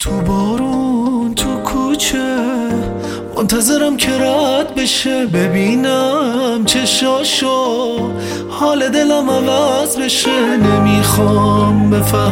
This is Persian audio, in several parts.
تو بارون تو کوچه منتظرم که رد بشه، ببینم چشاشو، حال دلم عوض بشه. نمیخوام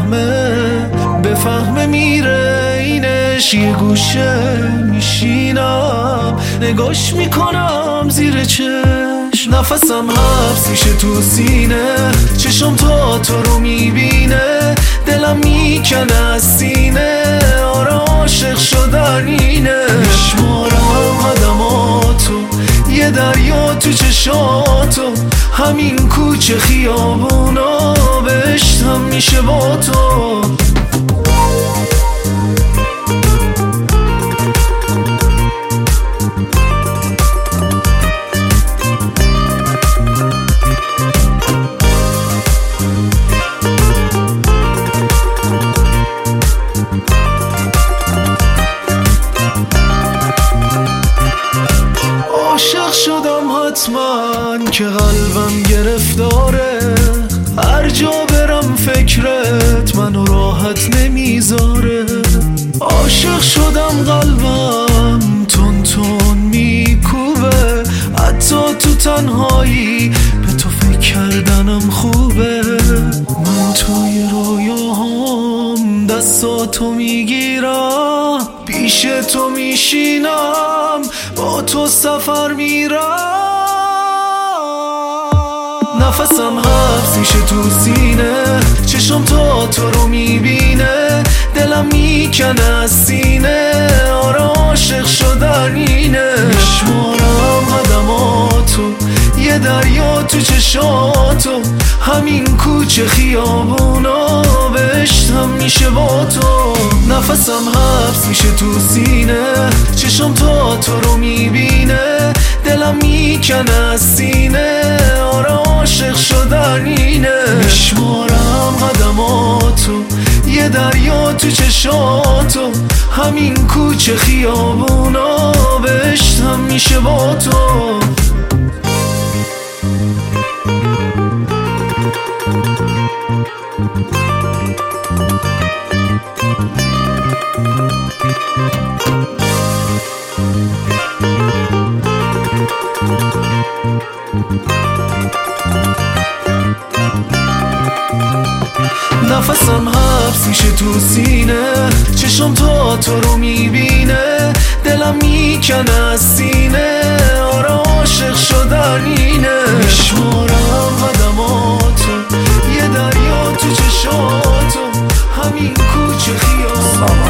بفهمه میره اینش، یه گوشه میشینم نگاش میکنم زیر چشم. نفسم حبس میشه تو سینه، چشم تو رو میبینه، دلم میکنه از سینه. آره عاشق شدن اینه، میشمارم قدماتو، یه دریا تو چشاتو، همین کوچه خیابونا بهشتم میشه با تو. عاشق شدم حتما که قلبم گرفتاره، هر جا برم فکرت منو راحت نمیذاره. عاشق شدم قلبم تون میکوبه، حتی تو تنهایی به تو فکر کردنم خوبه. من توی رویاهام دستاتو میگیرم، پیش تو میشینم، با تو سفر میرم. نفسم حبس میشه تو سینه، چشم تو رو میبینه، دلم میکنه از سینه. آره عاشق شدن اینه، میشمارم قدماتو، یه دریا تو چشاتو، همین کوچه خیابونا بهشتم میشه با تو. نفسم حبس میشه تو سینه، چشم تو رو میبینه، دلم میکنه از سینه. آره عاشق شدن اینه، میشمارم قدماتو، یه دریا تو چشاتو، همین کوچه خیابونا بهشتم میشه با تو. نفسم حبس میشه تو سینه، چشم تو رو میبینه، دلم میکنه از سینه. آره عاشق شدن اینه، میشمارم قدماتو، یه دریا تو چشاتو، همین کوچه خیابون.